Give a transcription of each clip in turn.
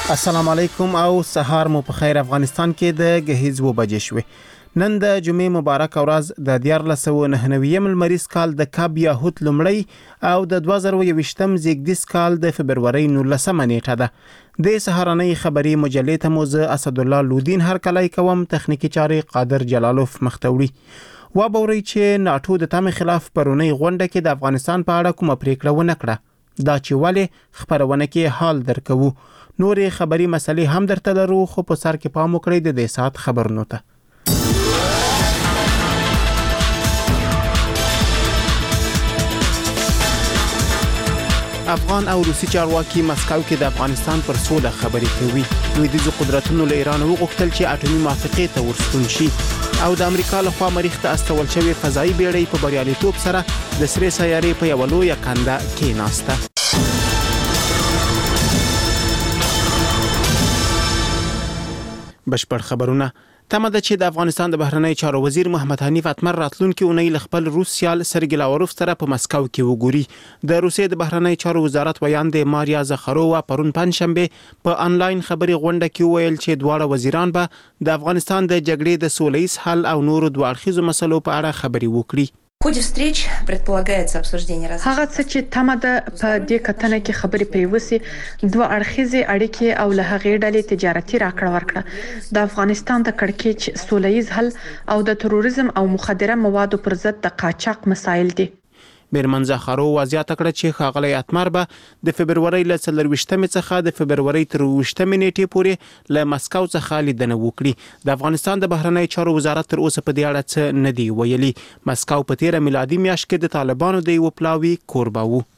السلام علیکم او سهار مو په خیر. افغانستان کې د غهیز و بجې شوې. نن د جمعې مبارک ورځ د 1499 لمریز کال د کاب یاهوت لومړی او د 2021م زیږدیز کال د فبرورۍ 19 نیټه ده. د سهارنۍ خبري مجلې ته مو زه اسد الله لودین هر کله کوم، تخنیکی چارې قادر جلالوف مختوړي. و بوري چې ناتو د تم خلاف پرونی غونډه کې د افغانستان په اړه کومه پریکړه ونه کړه. دا چې ولې خبرونه کې حال درکو. نورې خبري مسلې هم درته لرو، خو په سر کې پام وکړئ د دې سات خبرونو ته. افغان او روسي چارواکي مسکو کې د افغانستان پر سوله خبرې کوي. لویدیځو قدرتونو له ایران وغوښتل چې اټومي موافقې ته ورستون شي او د امریکا لخوا مریخ ته استول شوی فضایي بیړۍ په بریالیتوب سره د سرې سیارې په یو لویه کنده کې ناسته. بشپړ خبرونه. تمه ده چې د افغانستان د بهرنی چارو وزیر محمد حنیف اتمر راتلونکي اونۍ له خپل روس سیال سرګی لاوروف سره په مسکو کې وګوري. د روسیې د بهرنی چارو وزارت ویاند ماریا زخرووا پرون پنځشنبه په انلاین خبري غونډه کې ویل چې دواړه وزیران به د افغانستان د جګړې د سولهییز حل او نورو دوه اړخیزو مسلو په اړه خبري وکړي. هغه څه چې تمه ده په دې کتنه کې خبرې پریوسي دوه اړخیزې اړیکې او له هغې ډلې تجارتي راکړه ورکړه، د افغانستان د کړکېچ سولهییز حل او د تروریزم او مخدره موادو پر ضد د قاچاق مسایل دي. بیرمن زخرو وضاحت کړ چې ښاغلی اتمر به د فبرورۍ له 24مې څخه د فبرورۍ تر 28مې نیټې پورې له مسکو څخه لیدنه وکړي. د افغانستان د بهرنی چارو وزارت تر اوسه په دې اړه څه نه دی ویلي. مسکو په 13 میلادي میاشت کې د طالبانو د یو پلاوي کوربه وو.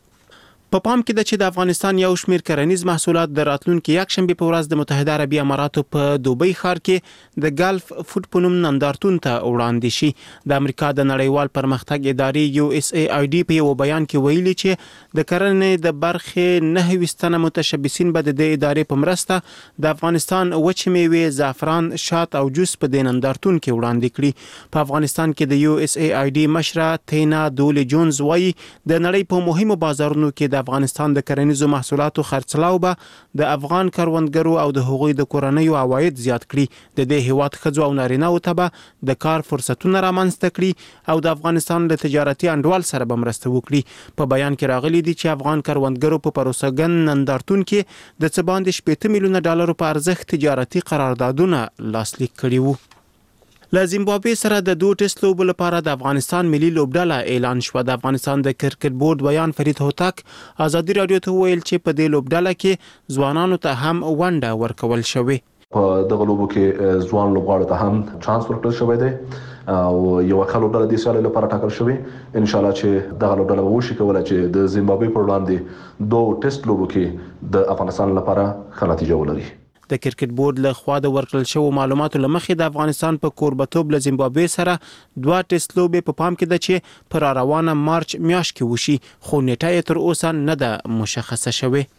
په پام کې ده چې د افغانستان یو شمېر کرنیز محصولات د راتلونکي یکشنبه په ورځ د متحده عربي اماراتو په دوبۍ ښار کې د ګلف فوډ په نوم نندارتون ته وړاندې شي. د امریکا د نړیوال پرمختګ ادارې USAID په یو بیان کې ویلي چې د کرنې د برخې 9 متشبثین به د دې ادارې په مرسته د افغانستان وچې میوې، زعفران، شات او جوس په دې نندارتون کې وړاندې کړي. په افغانستان کې د USAID مشره تینا دولي جونز وايي د نړۍ په مهمو بازارونو کې د افغانستان د کرنیزو محصولاتو خرڅلاو به د افغان کروندګرو او د هغوی د کورنیو عواید زیات کړي. د دې هیواد ښځو او نارینه‌و ته به د کار فرصتونه رامنځته کړي او د افغانستان له تجارتي انډوال سره به مرسته وکړي. په بیان کې راغلي دي چې افغان کروندګرو په پروسږن نندارتون کې د څه باندې 80 میلیونه ډالرو په ارزښت تجارتي قراردادونه لاسلیک کړي وو. له زیمبابوې سره د 2 ټیسټ لوبو لپاره د افغانستان ملي لوبډله اعلان شوه. د افغانستان د کرکټ بورډ ویان فرید هوتک ازادي رادیو ته ویل چې په دې لوبډله کې ځوانانو ته هم ونډه ورکول شوې. په دغه لوبو کې ځوان لوبغاړو ته هم چانس ورکړل شوی دی او یو ښه لوبډله د سیالۍ لپاره ټاکل شوې. ان شاء الله چې دغه لوبډله به وشي کولای چې د زیمبابوې پر وړاندې 2 ټیسټ لوبو کې د افغانستان لپاره ښه نتیجه ولري. د کرکټ بورډ له خوا د ورکړل شوو معلوماتو لمخې د افغانستان په کوربتوب له زیمبابوې سره 2 ټیسټ لوبې په پام کې ده چې پر روانه مارچ میاشت کې وشي، خو نیټه یې تر اوسه نه ده مشخصه شوې.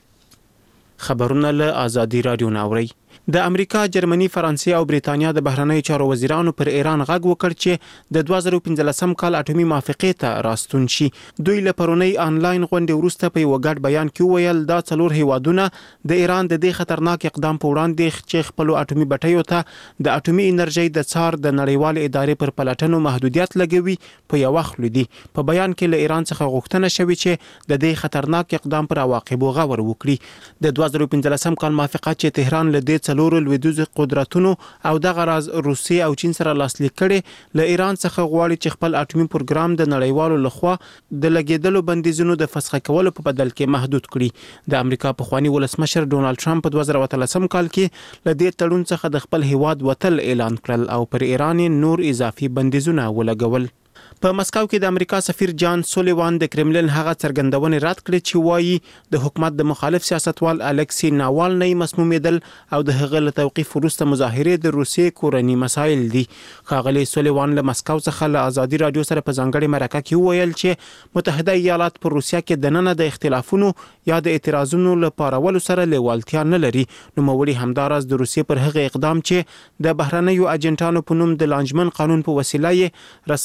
خبرونه له ازادي رادیو ناوري. د امریکا، جرمني، فرانسې او بریتانیا د بهرنی چارو وزیرانو پر ایران غږ وکړ چې د 2015 کال اټومي موافقې ته راستون شي. دوی له پرونی انلاین غونډې وروسته په یو ګډ بیان کې ویل دا څلور هیوادونه د ایران د دې خطرناک اقدام په وړاندې چې خپل اټومي بټیو ته د اټومي انرژي د څار د نړیوال ادارې پر پلټنو محدودیت لګوي په یو وخت لدی. په بیان کې له ایران څخه غوښتنه شوې چې د دې خطرناک اقدام پر عواقبو غور وکړي. د 2015 کال موافقه چې تهران له دې څلورو لویدیځو قدرتونو او دغه راز روسیې او چین سره لاسلیک کړي، له ایران څخه غواړي چې خپل اټومي پروګرام د نړیوالو لخوا د لګیدلو بندیزونو د فسخ کولو په بدل کې محدود کړي. د امریکا پخوانی ولسمشر ډونالد ټرمپ په 2013 کال کې له دې تړون څخه د خپل هیواد وتل اعلان کړل او پر ایران نور اضافي بندیزونه ولګول. په مسکو کې د امریکا سفیر جان سولیوان د کرملین هغه څرګندونې رد کړې چې وایي د حکومت د مخالف سیاستوال الکسی ناوالنی مسمومیدل او د هغه له توقیف وروسته مظاهرې د روسیې کورنی مسایل دي. ښاغلی سولیوان له مسکو څخه له ازادي رادیو سره په ځانګړي مرکه کې ویل چې متحده ایالات پر روسیا کې دننه د اختلافونو یا د اعتراضونو لپاره ول سره لیوالتیا نه لري. نو موري همدارس د روسیې پر هغه اقدام چې د بهرنیو اجنټانو په نوم د لانجمن قانون په وسیله رسنۍ او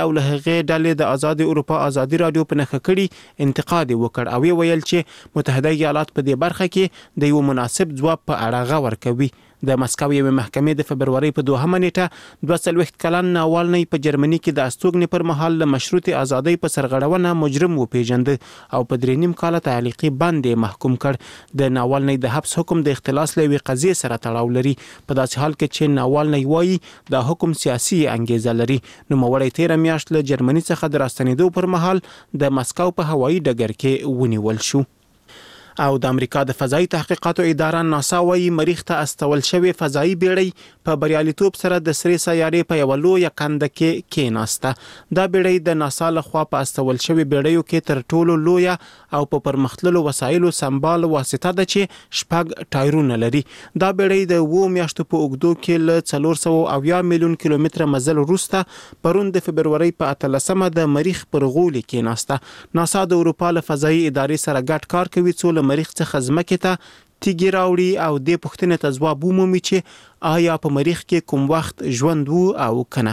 او له هغې ډلې د آزاد اروپا ازادي رادیو په نښه کړي انتقاد وکړ او ویل چې متحده ایالات په دې برخه کې د یو مناسب ځواب په اړه غور کوي. د مسکو یوې محکمې د فبرورۍ په 2 نیټه 42 کلن ناوالنی په جرمني کې د استوګنې پر مهال له مشروطې ازادۍ په سرغړونه مجرم وپیژند او په 3.5 کاله تعلیقي بند محکوم کړ. د ناوالنی د حبس حکم د اختلاس لوي قضیې سره تړاو لري په داسې حال کې چې ناوالنی وایي د حکم سیاسي انګیزه لري. نو موري 13 میاشت له جرمني څخه د راستنېدو پر مهال د مسکو په هوایي ډګر کې ونیول شو. او د امریکا د فضایي تحقیقاتو اداره ناسا وايي مریخ ته استول شوی فضایي بیړۍ په بریالیتوب سره د سرې سیارې په یو لوی کنده کې کېناسته. دا بیړۍ د ناسا لخوا په استول شوی بیړیو کې تر ټولو لوی او په پرمختللو وسایلو سمبال واسطه ده چې 6 ټایرونه لري. دا بیړۍ د 2 میاشتو په اوږدو کې له 480 میلیون کیلومتره مزل وروسته پرون د فبرورۍ په 18مه د مریخ پر غولي کېناسته. ناسا د اروپا له فضایي ادارې سره ګډ کار کوي څو مریخ څخه ځمکې ته تیږې راوړي او د پوښتنې ته ځواب ومومي چې آیا په مریخ کې کوم وخت ژوند وو او کنه.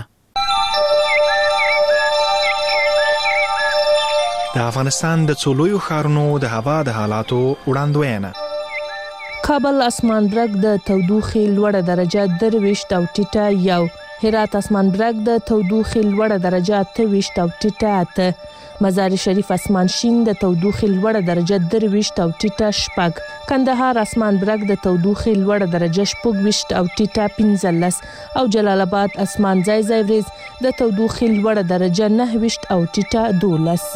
د افغانستان د څولویو ښارونو د هوا د حالاتو وړاندوینه. کابل اسمان برګ د تودوخې لوړه درجه 23 او ټیټه 1. هرات اسمان برګ د تودوخې لوړه درجه 28 او ټیټه 8. مزار شریف اسمان شین د تودوخې لوړه درجه 23 او ټیټه 6. کندهار اسمان برګ د تودوخې لوړه درجه 26 او ټیټه 15. او جلال آباد اسمان ځای ځای وریځ د تودوخې لوړه درجه 29 او ټیټه 12.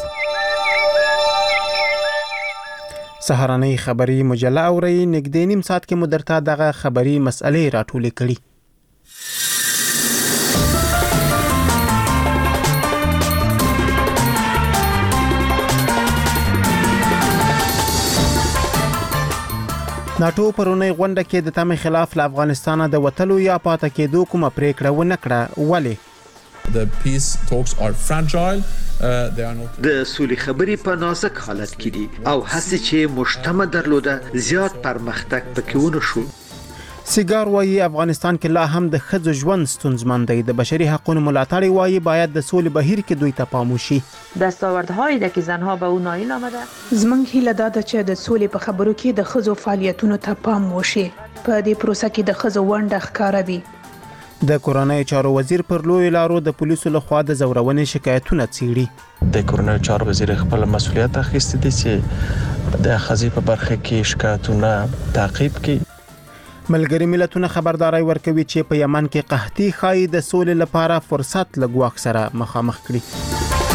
سهارنۍ خبری مجله اوري نږدې نیم ساعت کې مدرته دغه خبری مسئلې راټولې کړي. ناتو پرونی غونډه کې د تمې خلاف له افغانستانه د وتلو یا پاتې کېدو کومه پریکړه ونه کړه. ولې؟ The peace talks are fragile. They are not. د سولې خبرې په نازک حالت کې دي او هڅې چې مجتمع درلوده زیات پرمختګ پکې ونه شو. سیګار وايي افغانستان کې لا هم د ښځو ژوند ستونزمن دی. د بشري حقوقو ملاتړ وايي باید د سولې بهیر کې دوی ته پام وشي. دستاوردهایی ده که زنها به اون نایل آمده. زمونږ هیله ده چې د سولې په خبرو کې د ښځو فعالیتونو ته پام وشي. په دې پروسه کې د ښځو ونډه ښکاره وي. د کورنۍ چارو وزیر پر لوی لارو د پولیسو لخوا د زورونې شکایتونه څیړي. د کورنۍ چارو وزیر خپل مسؤلیت اخیستی دی چې د خزي په برخه کې شکایتونه تعقیب کړي. ملګری ملتونه خبرداري ورکوي چې په یمن کې قحطي خای د سولې لپاره فرصت لګواک سره مخامخ کړي.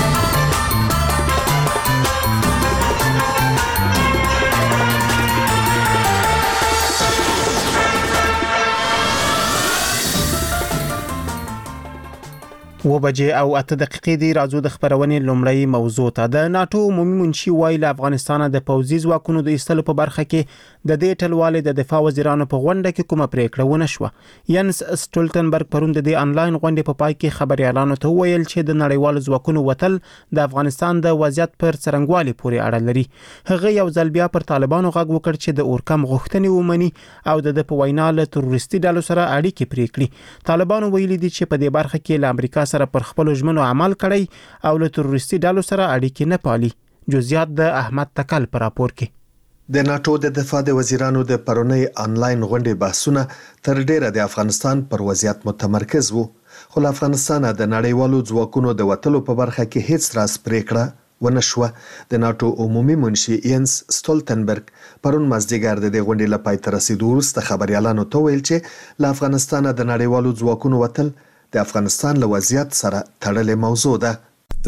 و بجې او 8 دقیقې دی. راځو د خبرونې لومړی موضوع ته. د ناتو عمومي منشي وایي له افغانستانه د پوځي ځواکونو د ایستلو په برخه کې د دې ټلوالې د دفاع وزیرانو په غونډه کې کومه پریکړه ونه شوه. ینس سټولټنبرګ پرون د دې انلاین غونډې په پای کې خبريالانو ته ویل چې د نړیوالو ځواکونو وتل د افغانستان د وضعیت پر څرنګوالي پورې اړه لري. هغه یو ځل بیا پر طالبانو غږ وکړ چې د اورکم غوښتنې ومني او د په وینا له تروریستي ډلو سره اړیکې پرې کړي. طالبانو ویلي دي چې په دې برخه کې له امریکا سره پر خپل ژمنو عمل کړی او له تروریستي ډلو سره اړیکې نه پالي. جزئیات د احمد تکل پر راپور کې. د ناتو د دفاع د وزیرانو د پرونی انلاین غونډې بحثونه تر ډیره د افغانستان پر وضعیت متمرکز وو، خو افغانستان د نړیوالو ځواکونو د وتلو په برخه کې هیڅ راس پریکړه ونشوه. د ناتو عمومي منشي ینس سټولټنبرګ پرون مازدیګر د غونډې لپاره تر رسیدو وروسته خبريالانو ته ویل چې له افغانستان د نړیوالو ځواکونو وتل د افغانستان له وضعیت سره تړلې موضوع ده.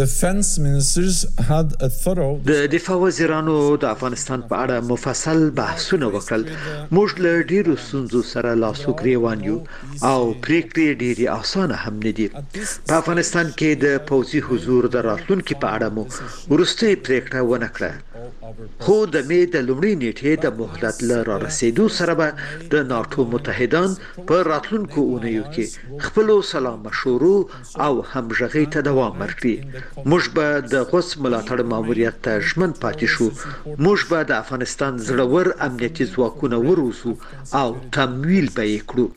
د دفاع وزیرانو د افغانستان په اړه مفصل بحثونه وکړل. موږ له ډیرو ستونزو سره لاسو ګریوان یو او پریکړې ډیرې اسانه هم نه دي. په افغانستان کې د پوځي حضور د راتلونکو په اړه مو ورستي پریکړه ونه کړه. خو د مې د لومړۍ نیټې د مهلت لپاره رسیدو سره به د ناتو متحدان په راتلونکو اونیو کې خپل سلا مشورو او همغږي ته دوام ورکړي. موږ به د غوث ملاتړ ماموریت ته ژمن پاتې شو. موږ به د افغانستان زړور امنیتي ځواکونه وروسو او تمویل به یې کړو.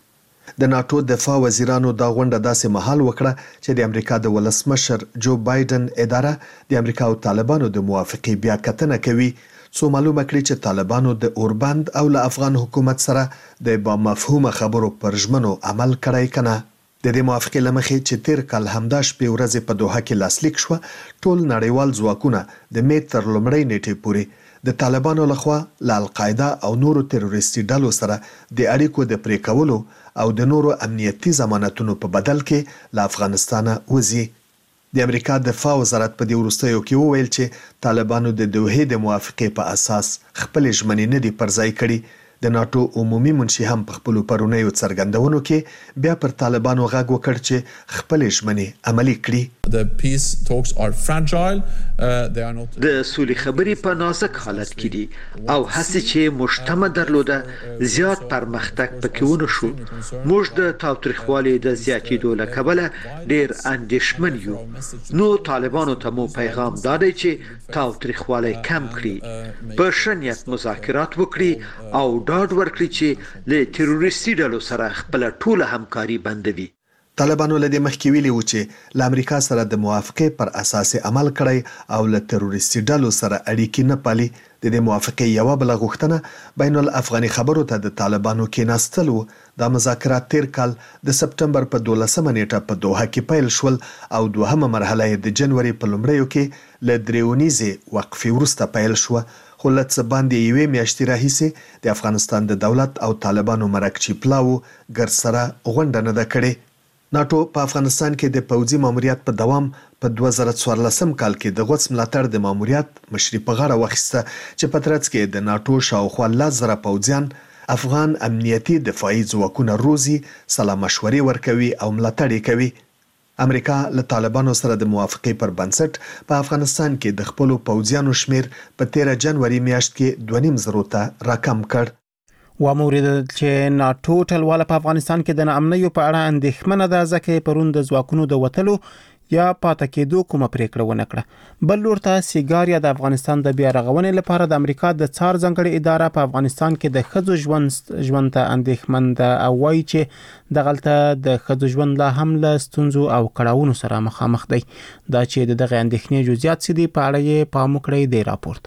د ناتو دفاع وزیرانو دا غونډه داسې مهال وکړه چې د امریکا د ولسمشر جو بایدن اداره د امریکا او طالبانو د موافقې بیا کتنه کوي څو معلومه کړي چې طالبانو د اوربند او له افغان حکومت سره د با مفهومه خبرو پر ژمنو عمل کړی کنه. د دې موافقې لمخې چې تیر کال همدا شپې ورځې په دوحه کې لاسلیک شو، ټول نړیوال ځواکونه د می تر لومړۍ نیټې پورې د طالبانو لخوا له القاعده او نورو تروریستي ډلو سره د اړیکو د پرې کولو او د نورو امنیتي ضمانتونو په بدل کې له افغانستان وځي. د امریکا دفاع وزارت په دې وروستیو کې وویل چې طالبانو د دوحې د موافقې په اساس خپل ژمنې نه دي پرځای کړي. د ناتو عمومي منشي هم په خپل پرونیو څرګندونو کې بیا پر طالبانو غږ وکړ چې خپل ژمنې عملي کړي. The peace talks are fragile. They are not. د سولې خبرې په نازک حالت کې دي او هڅې چې مجتمع درلوده زیات پرمختګ پکې ونه شو. موږ د تاوتریخوالي د زیاتېدو له کبله ډېر اندېښمن یو. نو طالبانو ته مو پیغام دادی چې تاوتریخوالی کم کړي، په ښه نیت مذاکرات وکړي او ډاډ ورکړي چې له تروریستي ډلو سره خپل ټوله همکاري بندوي. طالبانو له دې مخکې ویلي و چې له امریکا سره د موافقې پر اساس عمل کړی او له تروریستي ډلو سره اړیکې نه پالي. د دې موافقې یوه بله غوښتنه بین الافغاني خبرو ته د طالبانو کېناستل و. دا مذاکرات تیر کال د سپټمبر په 12مه نیټه په دوحه کې پیل شول او دوهمه مرحله یې د جنوري په لومړیو کې له درېونیزې وقفې وروسته پیل شوه. خو له څه باندې یوې میاشتې راهیسې د افغانستان د دولت او طالبانو مرکچي پلاو ګرسره غونډه نه ده کړې. ناتو په افغانستان کې د پوځي ماموریت په دوام په 2014 کال کې د غوڅ ملاتړ د ماموریت مشري په غاړه واخیسته چې په ترڅ کې د ناتو شاوخوا 10,000 پوځیان افغان امنیتي دفاعي ځواکونه روزي، سلا مشورې ورکوي او ملاتړ یې کوي. امریکا له طالبانو سره د موافقې پر بنسټ په افغانستان کې د خپلو پوځیانو شمیر په 13 جنوري میاشت کې 2.5 ته راکم کړ. ومورید چې ناتو ټلواله په افغانستان کې د ناامنیو په اړه اندېښمنه ده، ځکه پرون د ځواکونو د وتلو یا پاتې کېدو کومه پریکړه ونه کړه. بل لور ته سیګاریا د افغانستان د بیا رغونې لپاره د امریکا د څار ځانګړي اداره په افغانستان کې د ښځو ژوند ته اندېښمن ده او وایي چې دغلته د ښځو ژوند لا هم له ستونزو او کړاوونو سره مخامخ دی. دا چې دغه اندېښنې جزئیات څه دي په اړه یې پام وکړئ د راپورټ.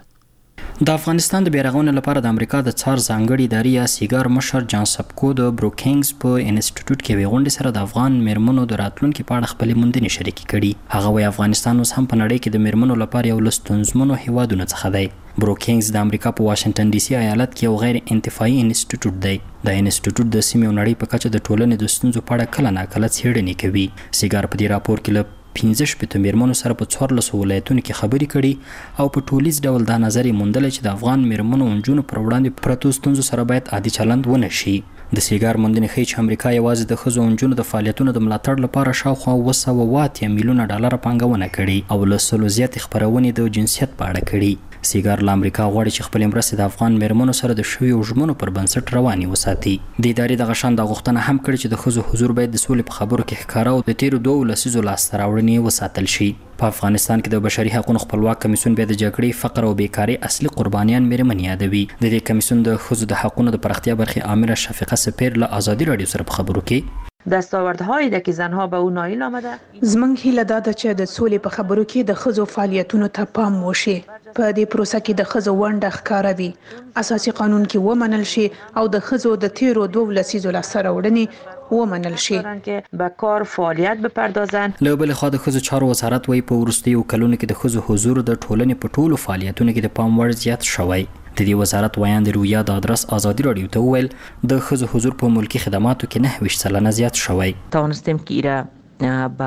د افغانستان د بیرغونې لپاره د امریکا د څار ځانګړي ادارې یا سیګار مشر جان سپکو د بروکینګز په انسټیټیوټ کې وغونډې سره د افغان میرمنو د راتلونکو په اړه خپل موندنې شریکې کړي. هغه وايي افغانستان اوس هم په نړۍ کې د میرمنو لپاره یو لستونزمنو هیوادونو څخه دی. بروکینګز د امریکا په واشنگټن ډي سي ایالت کې یو غیر انتفاعي انسټیټیوټ دی. د انسټیټیوټ د سیمې او نړۍ په کچه د ټولنې د ستونزو په اړه کله ناکله څېړنې کوي. سیګار په دې راپور کې له 15 میرمنو سره په 14 ولایتونو کې خبرې کړي او په ټولیز ډول دا نظر یې موندل چې د افغان میرمنو او نجونو پر وړاندې پرتو ستونزو سره باید عادي چلند ونه شي. د سیګار موندنې ښیي چې امریکا یوازې د ښځو او نجونو د فعالیتونو د ملاتړ لپاره شاوخوا 280 میلیونه ډالر پانګونه کړې او له 100 زیاتې خپرونې د جنسیت په اړه کړي. سیګار له امریکا غواړي چې خپل مرستې د افغان میرمنو سره د شویو ژمنو پر بنسټ رواني وساتي. د ادارې دغه شان د غوښتنه هم کړې چې د ښځو حضور باید د سولې په خبرو کې ښکاره او د تیرو 2 لسیزو لاسته راوړنې وساتل شي. په افغانستان کې د بشري حقوقو خپلواک کمیسیون بیا د جګړې، فقر او بیکاری اصلي قربانیان میرمنې یادوي. د دې کمیسیون د ښځو د حقوقو د پراختیا برخې امیر شفیقه سپیر له آزادی رادیو سره په خبرو کې دستاوردهایی ده که زنها به اون نایل آمده. زمنګ هیله ده چې د سولې په خبرو کې د ښځو فعالیتونو ته پام وشي. په دې پروسه کې د ښځو ونډه ښکاره وي، اساسي قانون کې ومنل شي او د ښځو د تیرو 2 لسیزو لاسته راوړنې ومنل شي. که به کار فعالیت بپردازند. له بل خوا د ښځو چارو وزارت وايي په وروستیو کلونو کې د ښځو حضور د ټولنې په ټولو فعالیتونو کې د پام وړ زیات شوی. د دې وزارت ویاند رویا د ادرس آزادی رادیو ته وویل د ښځو حضور په ملکی خدماتو کې 29% زیات شوی. توانستیم که ایره با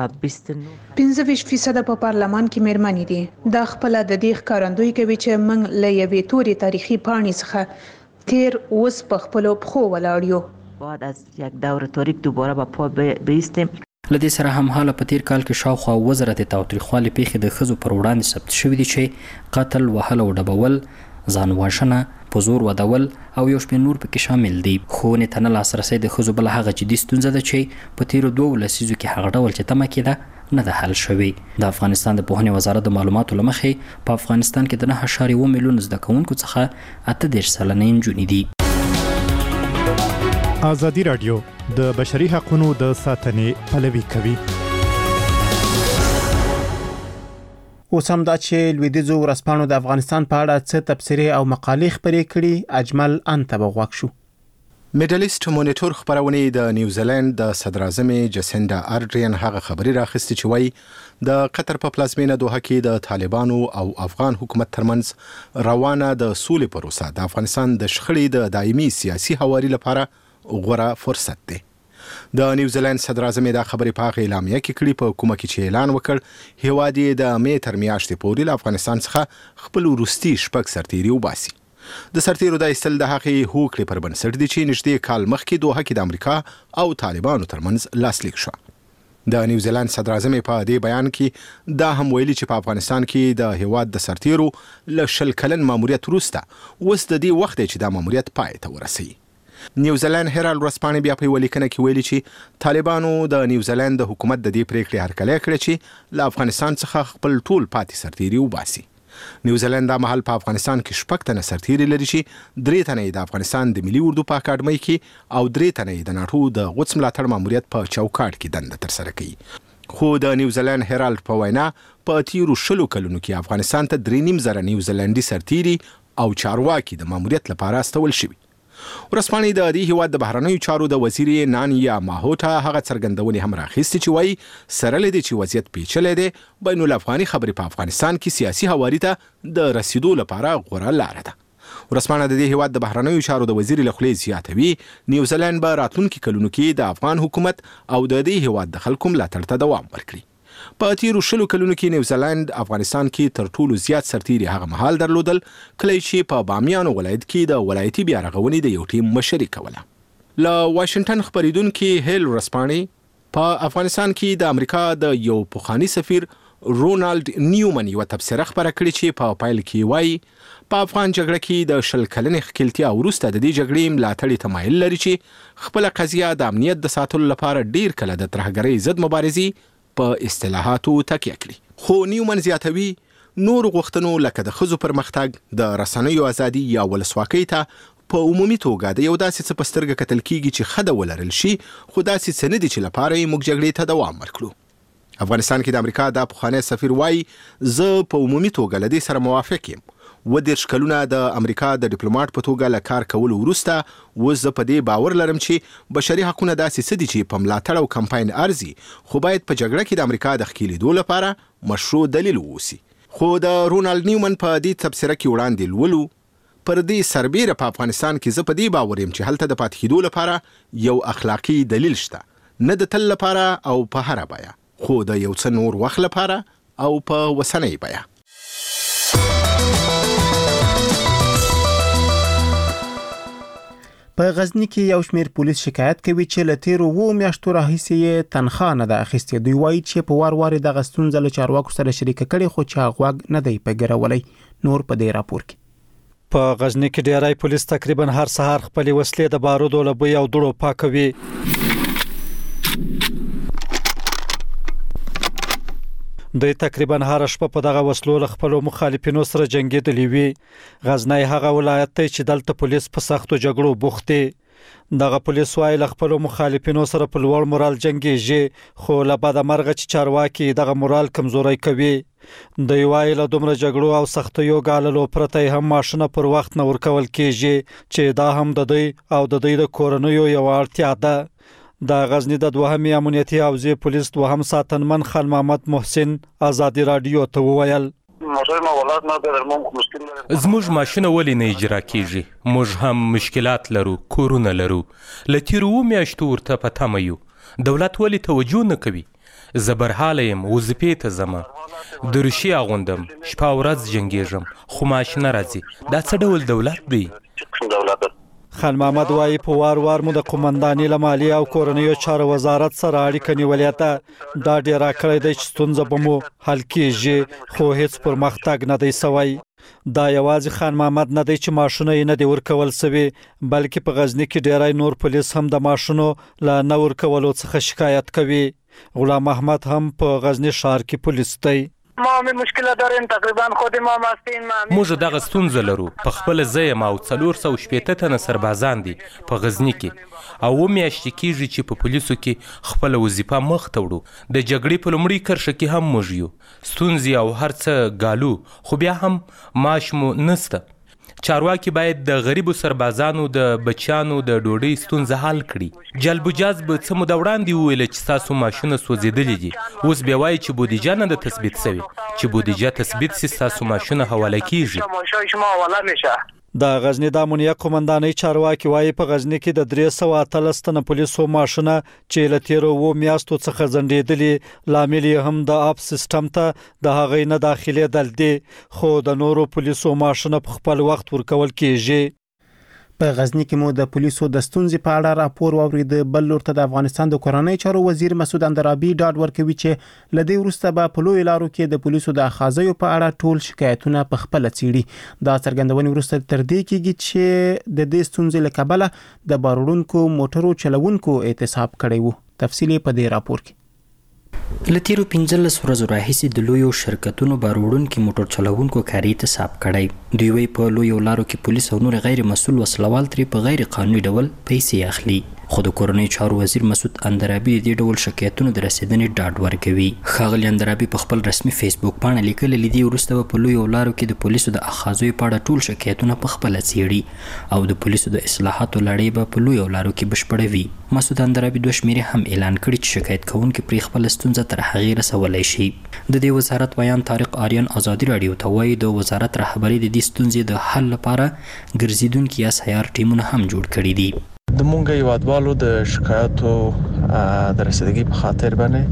25% په پارلمان کې میرمنې دي. دا خپل د دې ښکارندوی کوي چې موږ له یوې تورې تاریخي پاڼې څخه تیر اوس په خپلو پښو ولاړ یو. بعد از یک دور تاریک دوباره با پا بیستیم. لدې سره هم حاله په تیر کال کې شاوخوا وزارت تاوتریخوالي پیښې د ښځو پر وړاندې ثبت شوې دي چې قتل، وهل او ډبول، ځان وژنه، په زور ودول او یو شمېر نور پکې شامل دي. خو ښوونې ته نه لاسرسی د ښځو بله هغه جدي ستونزه ده چې په تیرو 2 لسیزو کې هغه ډول چې تمه کېده نه ده حل شوې. د افغانستان د پوهنې وزارت د معلوماتو له مخې په افغانستان کې د 9.7 میلیون زده کوونکو څخه 38 سلنه نجونې دي. آزادی رادیو د بشري حقوقو د ساتنې پلوي کوي. اوس هم دا چې لویدیځو ورځپاڼو د افغانستان په اړه څه تبصرې او مقالې خپرې کړي، اجمل انته بغواک شو. میډلیست مونیټور خبرونه د نیوزیلند د صدر اعظم جسینډا ارډرین هغه خبري راخستې چې وایي د قطر په پلازمینه دوحه کې د طالبانو او افغان حکومت ترمنځ روانه د سولې پروسه د افغانستان د شخړې د دایمي سیاسي حواري لپاره غوره فرصت دی. د نیوزیلند صدر اعظم دا خبرې په اعلامیه کې کړي، په کومه کې چې اعلان وکړ هیواد یې د مې تر میاشتې پورې له افغانستان څخه خپل وروستي شپږ سرتیري وباسي. د سرتیرو د ایستل د هغې هوکړې پر بنسټ دي چې نږدې کال مخکې دوحه کې د امریکا او طالبانو ترمنځ لاسلیک شو. د نیوزیلند صدر اعظم په دې بیان کې دا هم ویلي چې په افغانستان کې د هیواد د سرتیرو له 20 کلن ماموریت وروسته اوس د دې وخت چې دا ماموریت پای ته ورسوي. نیوزیلند هرالد ورځپاڼې بیا په یوه لیکنه کې ویلي چې طالبانو د نیوزیلند د حکومت د دې پریکړې هرکلی کړې چې له افغانستان څخه خپل ټول پاتې سرتیري وباسي. نیوزیلند دا مهال په افغانستان کې 6 تنه سرتیري لري چې 3 تنه د افغانستان د ملي اردو په اکاډمۍ کې او 3 تنه د ناټو د قدس ملاتړ ماموریت په چوکاټ کې دنده ترسره کوي. خو د نیوزیلند هرالد په وینا په تیرو 20 کلونو کې افغانستان ته 3.5 نیوزیلندي سرتیري او چارواکي د ماموریت لپاره استول شوي. ورځپاڼې د دې هیواد د بهرنیو چارو د وزیر نانیا ماهوتا هغه څرګندونې هم راخیستې چې وایي سره له دې چې وضعیت پیچلی دی، بین الافغاني خبرې په افغانستان کې سیاسي حواري ته د رسیدو لپاره غوره لاره ده. ورځپاڼه د دې هیواد د بهرنیو چارو د وزیر له خولې زیاتوي نیوزیلند به راتلونکي کلونو کې د افغان حکومت او د دې هیواد د خلکو ملاتړ ته دوام ورکړي. په تیرو 20 کلونو کې نیوزیلند افغانستان کې تر ټولو زیات سرتیري هغه مهال درلودل کله چې په بامیان ولایت کې د ولایتي بیا رغونې د یو ټیم مشري کوله. له واشنگټن خبریدونکو هیل ورځپاڼې په افغانستان کې د امریکا د یو پخوانی سفیر رونالد نیومن یو تبصره خبره کړې چې په پایل کې وایي په افغان جګړه کې د 20 کلنې ښکېلتیا وروسته د دې جګړې ملاتړي تمایل لري چې خپل قضیه د امنیت د ساتلو لپاره ډیر کله د ترهګرۍ ضد مبارزې په اصطلاحاتو تکیه کړي. خو نیومن زیاتوي نور غوښتنو لکه د ښځو پرمختګ، د رسنیو ازادي یا ولسواکۍ ته په عمومي توګه د یو داسې څه په سترګه کتل کیږي چې ښه د ولرل شي، خو داسې څه نه دي چې لپاره یې موږ جګړې ته دوام ورکړو. افغانستان کې د امریکا د پخوانی سفیر وایي زه په عمومي توګه له دې سره موافق یم. 20 کلونه د امریکا د ډیپلوماټ په توګه له کار کولو وروسته اوس زه په دې باور لرم چې بشري حقوقونه داسې څه دي چې په ملاتړ او کمپاین ارزي، خو باید په جګړه کې د امریکا د ښکېلېدو لپاره مشروع دلیل ووسی. خو د رونالد نیومن په دې تبصره کې وړاندې لولو پر دې سربیره په افغانستان کې زه په دې باور یم چې هلته د پاتې کېدو لپاره یو اخلاقی دلیل شته، نه د تل لپاره او په هر بیه، خو د یو څه نور وخت لپاره او په وسنۍ بیه. په غزنی کې یو شمېر پولیس شکایت کوي چې له تیرو 2 میاشتو راهیسې یې تنخواه نه ده اخیستې. دوی وایي چې په وار دغه ستونزه له چارواکو سره شریکه کړې، خو چا غوږ نه دی پګرولی. نور په دې راپور کې په غزنی کې ډیری پولیس تقریبا هر سهار خپلې وسلې د بارودو له بوی او دوړو پاکوي. دوی تقریبا هر شپه په دغه وسلو له خپل مخالفینو سره جنگیدلی وي. غزنی هغه ولایت دی چې دلته پولیس په سختو جګړو بوخت دي. دغه پولیس وايي له خپل مخالفینو سره په لوړ مورال جنگیږي، خو له بده مرغه چې چارواکي دغه مورال کمزوري کوي. دوی وايي له دومره جګړو او سختیو ګاللو پرته هم ماشونه پر وخت نه ورکول کیږي، چې دا هم د دوی او د دوی د کورنیو یو اړتیا ده. د غزنی د دوهمې امنیتي حوزې پولیس دوهم ساتنمن خان محمد محسن آزادي رادیو ته وویل زموږ ماشینه ولې نه اجرا کیږي؟ موږ هم مشکلات لرو، کورونه لرو، له تیرو 2 میاشتو ورته په تمه یو. دولت ولې توجه نه کوي؟ زه برحاله یم، وظیفې ته ځم، دروشي اغوندم، شپه ورځ جنګیږم، خو ماشینه راځي. دا څه ډول دولت دی؟ خان محمد وايي په وار مو د قومنداني له مالی او کورنیو چارو وزارت سره اړیکه نیولې ده. دا ډیر راکړی دی چې ستونزه به مو حل کیږي، خو هیڅ پرمختګ نه دی سوی. دا یوازې خان محمد نه دی چې ماشونه یې نه دی ورکول سوي، بلکې په غزنی کې ډیری نور پولیس هم د ماشونو له نه ورکولو څخه شکایت کوي. غلام احمد هم په غزنی ښار کې پولیس دی. ما هم مشکلات داریم تقریبا خود ما هستیم. موږ دغه ستونزه لرو. په خپل ځای ما او 460 تنه سربازان دي په غزنی کې او میاشتې کېږي چې په پولیسو کې خپل وظیفه مخ ته وړو. د جګړې په لومړي کرښه کې هم موږ یو. ستونزې او هر څه ګالو خو بیا هم معاش مو نسته. چارواکي باید د غریبو سربازانو د بچیانو د ډوډۍ ستونزه حل کړي. جلب و جذب څه موده وړاندې وویل چې ستاسو ماشونه سوځېدلي دي. اوس بیا وایي چې بودیجه نه ده تثبیت سوې. چې بودیجه تثبیت سي ستاسو ماشونه حواله کیږي. د غزنی د امنیه قومندانۍ چارواکي وایي په غزنی کې د 313 تنه پولیسو ماشونه چې له تیرو و میاشتو څخه ځنډېدلي لامل هم د اپ سیستم ته د هغې نه داخلي دل دي خو د نورو پولیسو ماشونه په خپل وخت ورکول کیږي. په غزنی کې مو د پولیسو د ستونزې په اړه راپور واورید. بل لور ته د افغانستان د کورنۍ چارو وزیر مسعود اندرابي ډاډ ورکوي چې لدې وروسته به په لوی لارو کې د پولیسو د اخاذیو په اړه ټول شکایتونه په خپل څیړي. دا څرګندونې وروسته تر دې کېږي چې د دې ستونزې له کبله د باروړونکو موټرو چلوونکو اعتصاب کړی وو. تفصیل په دې راپور کې. لتیرو 15 ورځو راهیسې د لویو شرکتونو باروړونکو موټر چلوونکو کاري اعتصاب کړی. دوی په لویو لارو کې پولیس او نور غیر مسؤل وسلوال ترې په غیر قانوني ډول پیسې اخلي. خو د کورنۍ چارو وزیر مسعود اندرابي د دې ډول شکایتونو د رسیدنې ډاډ ورکوي. ښاغلی اندرابي په خپل رسمي فیسبوک باندې لیکلي لیدي وروسته په لویو لارو کې د پولیسو د اخاذیو په اړه ټول شکایتونه په خپل څیړي او د پولیسو د اصلاحاتو لړۍ به په لویو لارو کې بشپړوي. مسعود اندرابي دوه شمیرې هم اعلان کړي چې شکایت کوونکي پرې خپل ستونزه تر هغې رسولی شي. د دې وزارت ویان طارق آریان ازادي راډیو ته وایي د وزارت رهبري د دې ستونزې د حل لپاره ګرځېدونکي یا سیار ټیمونه هم جوړ کړي دي. د مونږ هیوادوالو د شکایتو د رسیدګۍ په خاطر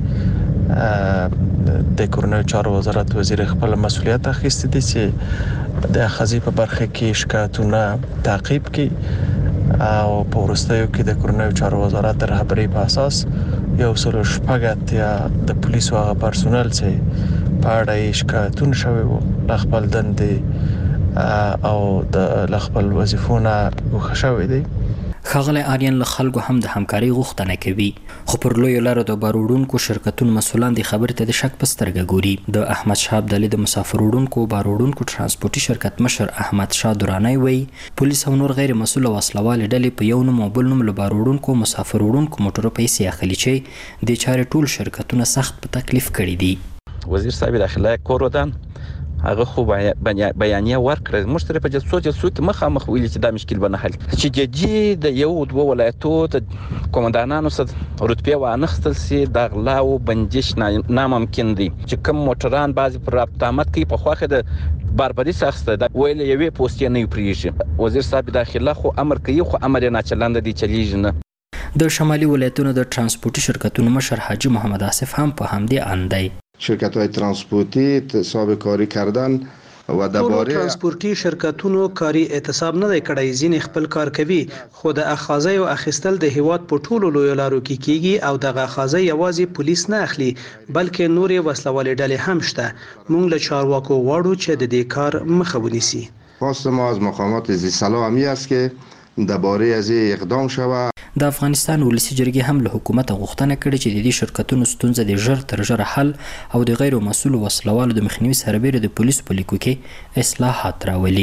باندې د کورنۍ چارو وزارت وزیر خپل مسؤلیت اخیستی دی چې د اخاذی په برخه کې شکایتونه تعقیب کړي او په وروستیو کې د کورنۍ چارو وزارت د رهبرۍ په اساس یو سل شپږ یا د پولیسو هغه پرسونل چې په اړه شکایتونه شوي وو د خپل دندې او د خپل وظیفونه وښه شوي دي. ښاغلی آریان له خلکو هم د همکارۍ غوښتنه کوي خو پر لویو لارو د بار وړونکو شرکتونو مسؤلان د خبرې ته د شک په سترګه ګوري. د احمد شاه ابدالي د مسافر وړونکو بار وړونکو ترانسپورتي شرکت مشر احمد شاه درانی وایي پولیس او نور غیر مسؤل وسلوال ډلې په یو نوم او بل نوم له بار وړونکو مسافر وړونکو موټرو پیسې اخلي چې د چارې ټول شرکتونه سخت په تکلیف کړي دي. وزیر صاحب داخله کور ودان هغه خو بیانیه ورکړه موږ ترې په جلسو کې مخامخ ویلي چې دا مشکل به نه حل چې جدي د یو دوه ولایتو د قومندانانو سره رتبه وانخستل سي د غلا او بندش ناممکن دي چې کوم موټران بعضی پر رابطه آمد کوي په خواخه د باربدي سخته د ویل یوې پوسټ نه پریږي. وزیر صاحب داخله خو امر کوي خو امر نه چلند دي چلیږي نه. د شمالي ولایتونو د ترانسپورتي شرکتونو مشر حاجی محمد آصف هم په همدې اند دی. شرکت‌های ترانسپورتی اعتصاب کاری کردن و درباره ترانسپورتي شرکتونو کاری اعتصاب نه کړی ځینې خپل کار کوي خو د اخاذي او اخیستل د هیواد په ټولو لوی لارو کې کیږي او د اخاذي یوازې پولیس نه اخلي بلکې نورې وسلوالې ډلې هم شته. موږ له چارواکو غواړو چې د دې کار مخه ونیسي. خواست ما از مقامات ذی صلاح همی است که درباره از اقدام شود. د افغانستان ولسی جرګې هم له حکومت غوښتنه کړې چې د دې شرکتونو ستونزه د ژر تر ژره حل او د غیر مسؤل وسلوالو د مخنیوي سربېره د پولیسو په لیکو کې اصلاحات راولي.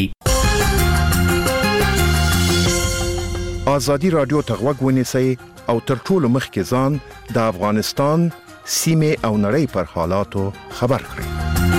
ازادي رادیو ته غوږ ونیسئ او تر ټولو مخکې ځان د افغانستان سیمې او نړۍ پر حالاتو خبر کړئ.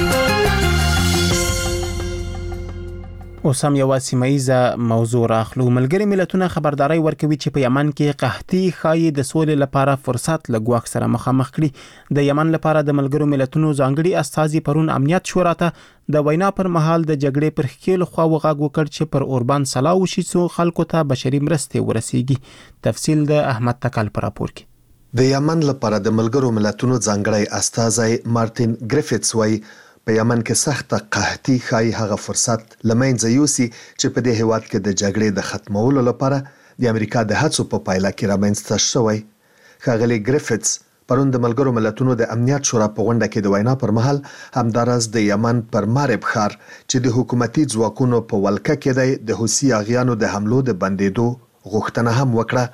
اوس هم یو سیمایزه موضوع راخلو. ملګری ملتونه خبرداري ورکوي چې په یمن کې قحطي ښایي د سولې لپاره فرصت له ګواښ سره مخامخ کړي. د یمن لپاره د ملګرو ملتونو ځانګړي استازي پرون امنیت شورا ته د وینا پر مهال د جګړې پر ښکېلو خوا وغږ وکړ چې پر اوربان سلا وشي څو خلکو ته بشري مرستې ورسیږي. تفصیل د احمد تکل پر راپور کې. د یمن لپاره د ملګرو ملتونو ځانګړي استازي مارټین ګریفټس وایي په یمن کې سخته قحطي ښایي هغه فرصت لمنځه یوسي چې په دې هیواد کې د جګړې د ختمولو لپاره د امریکا د هڅو په پایله کې رامنځته شوی. ښاغلی ګریفټس پرون د ملګرو ملتونو د امنیت شورا په غونډه کې د وینا پر مهال همدارس د یمن پر مارب ښار چې د حکومتي ځواکونو په ولکه کې دی د حوثي اغیانو د حملو د بندیدو غوښتنه هم وکړه.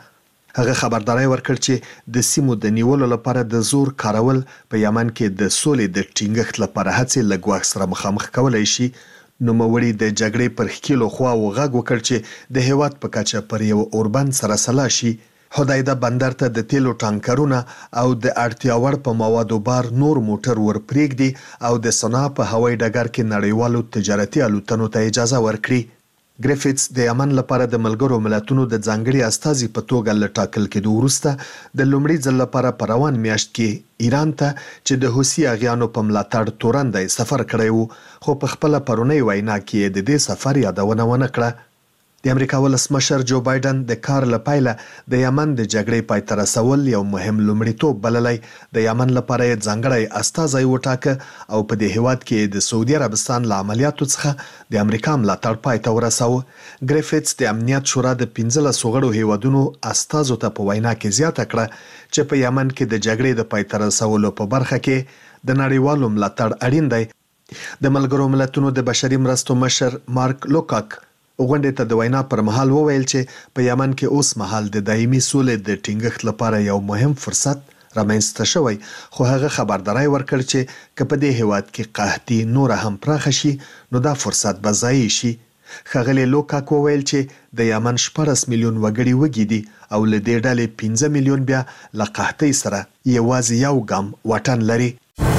هغه خبرداري ورکړ چې د سیمو د نیولو لپاره د زور کارول په یمن کې د سولې د ټینګښت لپاره هڅې له ګواښ سره مخامخ کولای شي. نو موري د جګړې پر خکیلو خوا او غږ وکړ چې د هیواد په کچه پر یو اوربند سره سلا شي. هدایده بندر ته د تیلو ټانکرونه او د اړتیا وړ په موادو بار نور موټر ورپرېږدي او د صنعا په هوایي ډګر کې نړیوالو تجارتي الوتنو ته اجازه ورکړي. ګریفټس د یمن لپاره د ملګرو ملتونو د ځانګړي استازي په توګه لټاکل کېدو وروسته د لومړي ځل لپاره په روان میاشت کې ایران ته چې د حوثي اغیانو په ملاتړ تورندای سفر کړی وو، خو په خپل پرونی وینا کې د دې سفر یادونه ونه کړه. د امریکا ولسمشر جو بایدن د کار لپاره د یمن د جګړې پای ته رسول یو مهم لومړیتوب بللی. د یمن لپاره ځانګړی استازی وټاکه او په دې هیواد کې د سعودي عربستان له عملیاتو څخه د امریکا ملاتړ پای ته ورساوه. ګریفټس د امنیت شورا د 15 غړو هیوادونو استازو ته په وینا کې زیاته کړه چې په یمن کې د جګړې د پای ته رسولو په برخه کې د نړیوالو ملاتړ اړین دی. د ملګرو ملتونو د بشري مرستو مشر مارک لوکاک غونډې ته د وینا پر مهال وویل چې په یمن کې اوس مهال د دایمي سولې د ټینګښت لپاره یو مهم فرصت رامنځته شوی، خو هغه خبرداري ورکړ چې که په دې هیواد کې قحطي نور هم پراخه شي نو دا فرصت به ضایع شي. ښاغلی لوکاک وویل چې د یمن 14 میلیون وګړي وږي دي او له دې ډلې 15 میلیون بیا له قحطۍ سره یوازې یو ګام واټن لري.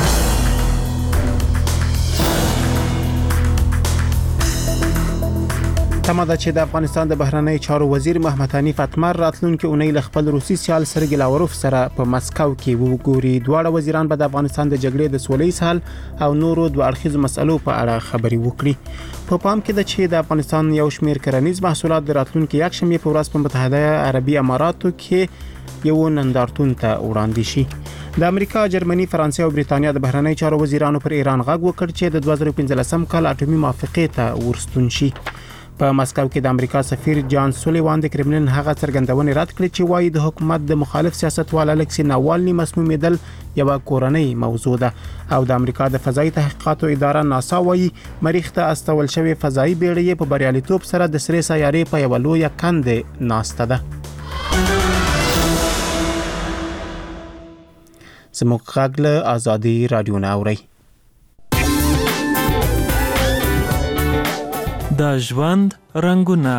تمه ده چې د افغانستان د بهرنی چارو وزیر محمد حنیف اتمر راتلونکي اونۍ له خپل روسي سیال سرګی لاوروف سره په مسکو کې وګوري. دواړه وزیران به د افغانستان د جګړې د سولې حل او نورو دوه اړخیزو مسلو په اړه خبرې وکړي. په پام کې ده چې د افغانستان یو شمېر کرنیز محصولات د راتلونکي یکشنبه په ورځ په متحده عربي اماراتو کې یو نندارتون ته وړاندې شي. د امریکا، جرمني، فرانسې او بریتانیا د بهرنی چارو وزیرانو پر ایران غږ وکړ چې د 2015 کال اټومي موافقې ته ورستون شي. په مسکو کې د امریکا سفیر جان سولیوان د کرملین هغه څرګندونې رد کړې چې وايي د حکومت د مخالف سیاستوال الکسی ناوالني مسمومیدل یو کورنۍ موضوع ده او د امریکا د فضایي تحقیقاتو اداره ناسا وايي مریخ ته استول شوی فضایي بیړۍ په بریالیتوب سره د سرې سیارې په یو لوی کندې ناسته ده. زموږ غږ له ازادي رادیو نه اوري. د ژوند رنگونه.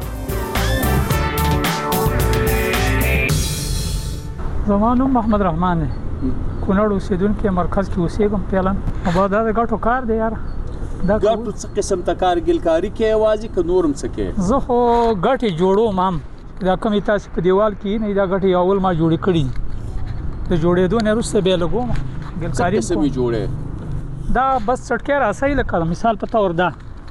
زمانو محمد رحمان کونړ اوسیدونکو مرکز کې اوسېږم. پیلن او دا د ګټو کار دی یار. دا ګټو څه قسم ته کارګلکاری کې اوازې ک نورم څه کې زه خو ګټي جوړو مام دا کومه تاسو په دیوال کې نه دا ګټي اول ما جوړی کړی د جوړېدو نه وروسته به لګوم ګلکاری څه می جوړه دا بس چټکه راسي لکه مثال پتا وردا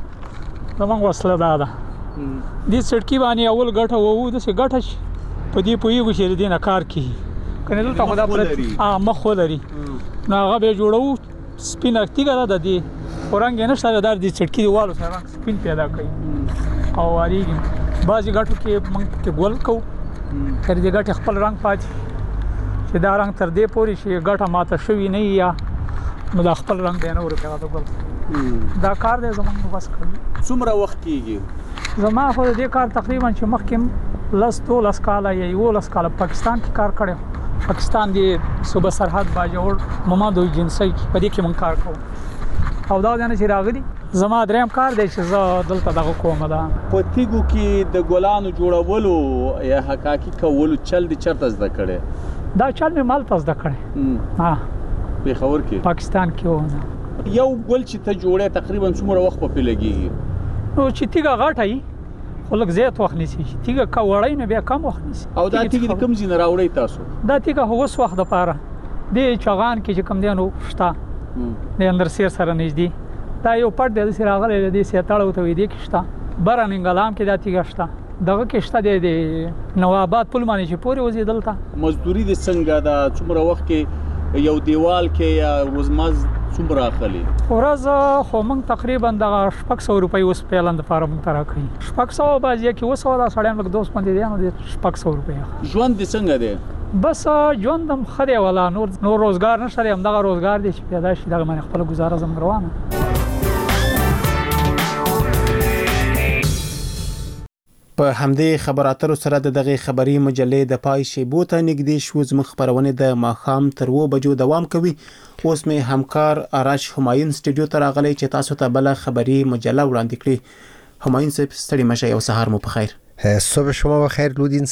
زمونږ وسله ده دې سړکی باندې اول ګټه وو د څه ګټه په دې پویږي چې دې نه کار کوي کنه دلته خدا پر مخ ولري نو هغه به جوړو سپین اکتیګه ده دې اورنګ نه شته دار دې سړکی دیوالو سره سپین پیدا کوي او اړیږي بعضی ګټو کې موږ کې ګول کو تر دې ګټه خپل رنگ پاتې چې دا رنگ تر دې پوري چې ګټه ماته شوی نه یا نو دا خپل رنگ دی نه ورکړه دا ګل دا کار دی زمونږ بس کړی. څومره وخت کیږي؟ زما خو دې کار تقریبا چې مخکې لس کاله یا 11 کاله پاکستان کې کار کړی. پاکستان دی صوبه سرحد باجوړ ممادو جنسي په دې کې من کار کوم او دا ځنه چې راغلي زما دریم کار دی چې زه دلته دغه کوم دا په تیګو کې د ګلانو جوړولو یا حقاقي کولو چل دي چرته زده کړي؟ دا چل مې مال تاسو زده کړی. ها په خبر کې پاکستان کې و یو ګل چې ته جوړه تقریبا څومره وخت په لګيږي؟ نو چې تیګه غټای خو لږ زیات وخت نیسي تیګه کا وړای نه بیا کم وخت نیسي. او دا تیګه کوم ځای نه راوړی تاسو؟ دا تیګه هوس وخت د پاره د چغان کې چې کم دی نو شته د اندر سیر سره نږدې دا یو پټ دی چې راغلی دی سیتاړو ته وې دی کې شته بران انګلام کې دا تیګه شته دغه کې شته د نواباد پل باندې چې پورې وځي دلته مزدوري د څنګه دا څومره وخت کې یو دیوال کې یا روزمز څومره اخلي؟ ورځ خو موږ تقریبا د 600 روپۍ اوس پیلند فارم تر راکړي 600 بازی کې وسو دا سړی موږ دوست باندې دی نو د 600 روپۍ. ژوند د څنګه دی؟ بس ژوند هم خدای والا نور روزګار نشته هم دغه روزګار دی چې پیدا شي دغه باندې خپل گزاره زم روانه. په همدې خبراتو سره دغه خبري مجلې د پای شیبو ته نږدې شو. زموږ خبرونه د ماښام تر 2 بجو دوام کوي. اوس مې همکار آرش همایون سټوډیو ته راغلی چې تاسو ته بل خبري مجله وړاندې کړي. همایون صاحب ستړي مشه، یو سهار مو په خیر. صبح شما بخیر لودین